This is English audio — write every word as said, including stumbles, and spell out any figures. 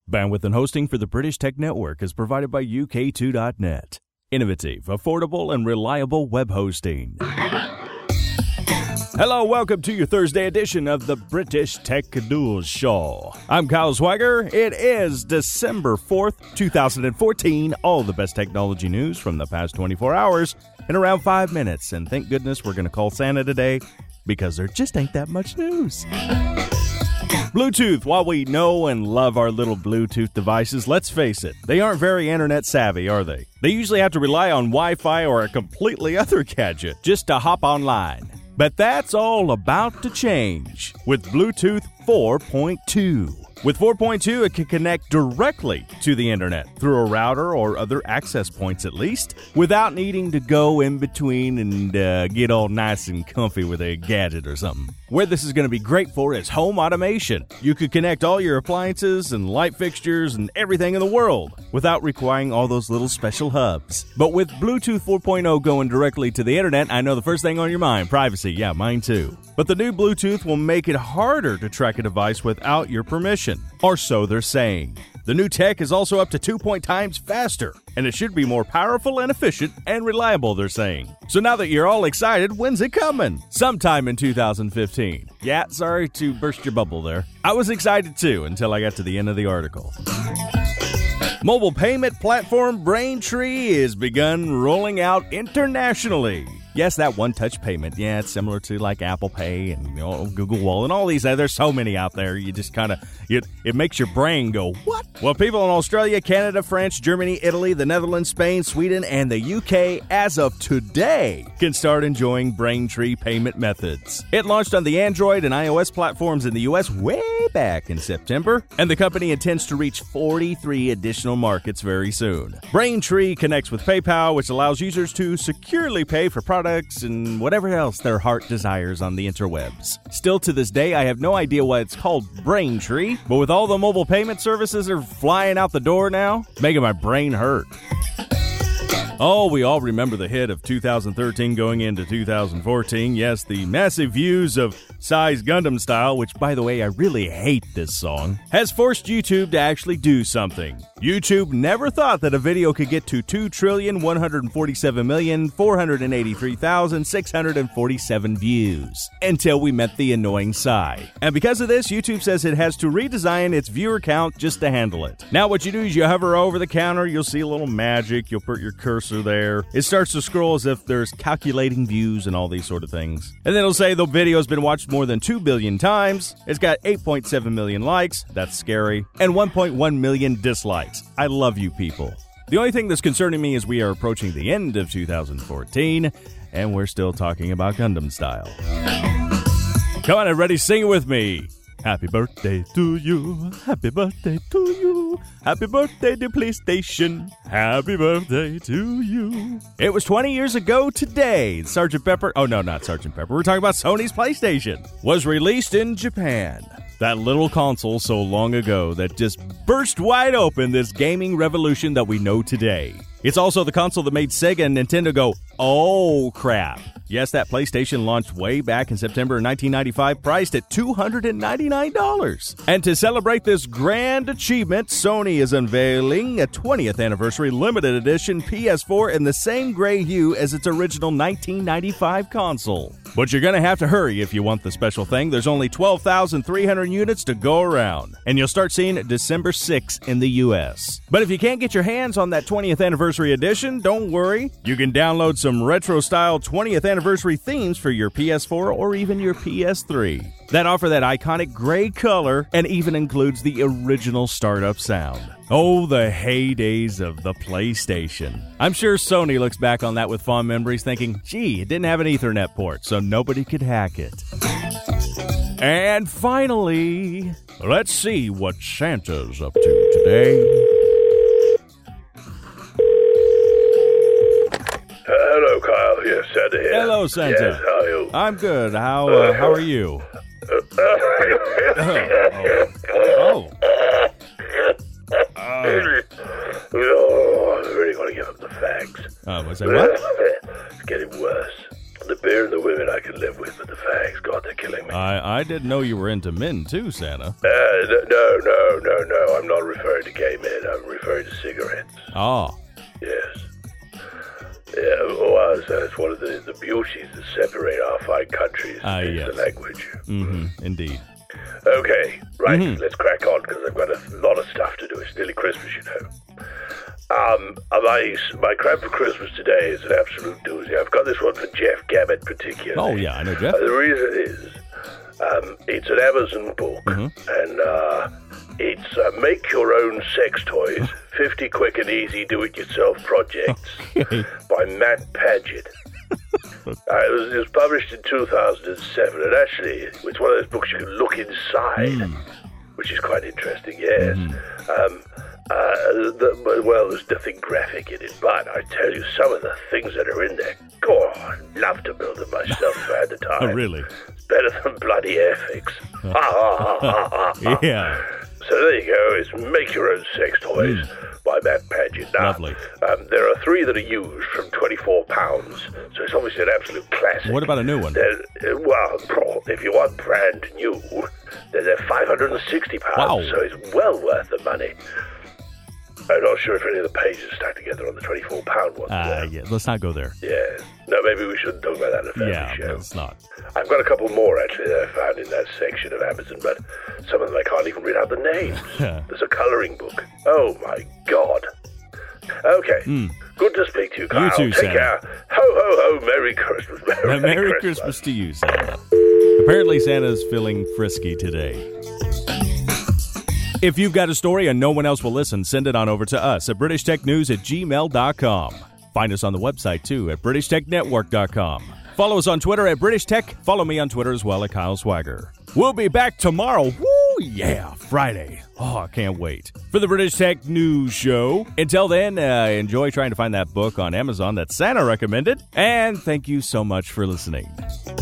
Bandwidth and hosting for the British Tech Network is provided by U K two dot net. Innovative, affordable, and reliable web hosting. Hello, welcome to your Thursday edition of the British Tech News Show. I'm Kyle Swagger. It is December fourth, twenty fourteen. All the best technology news from the past twenty-four hours in around five minutes. And thank goodness we're going to call Santa today because there just ain't that much news. Bluetooth. While we know and love our little Bluetooth devices, let's face it, they aren't very internet savvy, are they? They usually have to rely on Wi-Fi or a completely other gadget just to hop online. But that's all about to change with Bluetooth four point two. With four point two, it can connect directly to the internet through a router or other access points at least, without needing to go in between and uh, get all nice and comfy with a gadget or something. Where this is going to be great for is home automation. You could connect all your appliances and light fixtures and everything in the world without requiring all those little special hubs. But with Bluetooth four point oh going directly to the internet, I know the first thing on your mind, privacy. Yeah, mine too. But the new Bluetooth will make it harder to track a device without your permission, or so they're saying. The new tech is also up to two point times faster, and it should be more powerful and efficient and reliable, they're saying. So now that you're all excited, when's it coming? Sometime in two thousand fifteen. Yeah, sorry to burst your bubble there. I was excited too until I got to the end of the article. Mobile payment platform Braintree is begun rolling out internationally. Yes, that one-touch payment. Yeah, it's similar to like Apple Pay and you know, Google Wallet and all these. There's so many out there. You just kind of, it, it makes your brain go, what? Well, people in Australia, Canada, France, Germany, Italy, the Netherlands, Spain, Sweden, and the U K, as of today, can start enjoying Braintree payment methods. It launched on the Android and iOS platforms in the U S way back in September, and the company intends to reach forty-three additional markets very soon. Braintree connects with PayPal, which allows users to securely pay for products and whatever else their heart desires on the interwebs. Still to this day, I have no idea why it's called Braintree, but with all the mobile payment services that are flying out the door now, making my brain hurt. Oh, we all remember the hit of two thousand thirteen going into two thousand fourteen. Yes, the massive views of Psy's Gundam Style, which, by the way, I really hate this song, has forced YouTube to actually do something. YouTube never thought that a video could get to two trillion, one hundred forty-seven million, four hundred eighty-three thousand, six hundred forty-seven views until we met the annoying Psy. And because of this, YouTube says it has to redesign its viewer count just to handle it. Now what you do is you hover over the counter, you'll see a little magic, you'll put your cursor there. It starts to scroll as if there's calculating views and all these sort of things. And then it'll say the video has been watched more than two billion times. It's got eight point seven million likes. That's scary. And one point one million dislikes. I love you people. The only thing that's concerning me is we are approaching the end of two thousand fourteen, and we're still talking about Gundam Style. Come on, everybody, sing it with me. Happy birthday to you. Happy birthday to you. Happy birthday to PlayStation. Happy birthday to you. It was twenty years ago today. Sergeant Pepper, oh no, not Sergeant Pepper. We're talking about Sony's PlayStation. Was released in Japan. That little console so long ago that just burst wide open this gaming revolution that we know today. It's also the console that made Sega and Nintendo go, oh crap. Yes, that PlayStation launched way back in September nineteen ninety-five, priced at two hundred ninety-nine dollars. And to celebrate this grand achievement, Sony is unveiling a twentieth anniversary limited edition P S four in the same gray hue as its original nineteen ninety-five console. But you're going to have to hurry if you want the special thing. There's only twelve thousand three hundred units to go around, and you'll start seeing it December sixth in the U S. But if you can't get your hands on that twentieth anniversary edition, don't worry. You can download some retro-style twentieth anniversary themes for your P S four or even your P S three that offer that iconic gray color and even includes the original startup sound. Oh, the heydays of the PlayStation. I'm sure Sony looks back on that with fond memories thinking, gee, it didn't have an Ethernet port, so nobody could hack it. And finally, let's see what Santa's up to today. Uh, hello, Kyle. Yes, Santa here. Hello, Santa. Yes, how are you? I'm good. How uh, how are you? Uh, oh. oh. Uh, oh, I really want to give up the fags. Uh, was that what? It's getting worse. The beer and the women I can live with, but the fags, God, they're killing me. I, I didn't know you were into men too, Santa. Uh, no, no, no, no. I'm not referring to gay men. I'm referring to cigarettes. Oh. Yes. Yeah, well, that's one of the, the beauties that separate our fine countries. Ah, is yes. the language. Mm-hmm. Indeed. Okay, right, Mm-hmm. let's crack on, because I've got a lot of stuff to do. It's nearly Christmas, you know. Um, my, my crap for Christmas today is an absolute doozy. I've got this one for Jeff Gabbett particularly. Oh, yeah, I know Jeff. Uh, the reason is, um, it's an Amazon book, Mm-hmm. and uh, it's uh, Make Your Own Sex Toys, fifty Quick and Easy Do-It-Yourself Projects Okay. by Matt Paget. Uh, it, was, it was published in two thousand seven, and actually, it's one of those books you can look inside, Mm. which is quite interesting, yes. Mm-hmm. Um, uh, the, well, there's nothing graphic in it, but I tell you, some of the things that are in there, God, I'd love to build them myself if I had the time. Oh, really? It's better than bloody Airfix. Ha, ha, ha, ha, ha, ha. Yeah. So there you go, it's Make Your Own Sex Toys Mm. by Matt Paget. Now, Lovely. Um, there are three that are used from twenty-four pounds, so it's obviously an absolute classic. What about a new one? They're, uh, well, pro- if you want brand new, then they're five hundred sixty pounds, Wow. so it's well worth the money. I'm not sure if any of the pages stack together on the twenty-four pound one. Uh, yeah, let's not go there. Yeah. No, maybe we shouldn't talk about that in a family Yeah, show. let's not. I've got a couple more, actually, that I found in that section of Amazon, but some of them I can't even read out the names. There's a colouring book. Oh, my God. Okay. Mm. Good to speak to you, Kyle. too, Take Santa. care. Ho, ho, ho. Merry Christmas. Merry, Merry Christmas. Christmas to you, Santa. Apparently, Santa's feeling frisky today. If you've got a story and no one else will listen, send it on over to us at british tech news at gmail dot com. Find us on the website, too, at british tech network dot com. Follow us on Twitter at British Tech. Follow me on Twitter as well at Kyle Swagger. We'll be back tomorrow. Woo, yeah, Friday. Oh, I can't wait. For the British Tech News Show. Until then, uh, enjoy trying to find that book on Amazon that Santa recommended. And thank you so much for listening.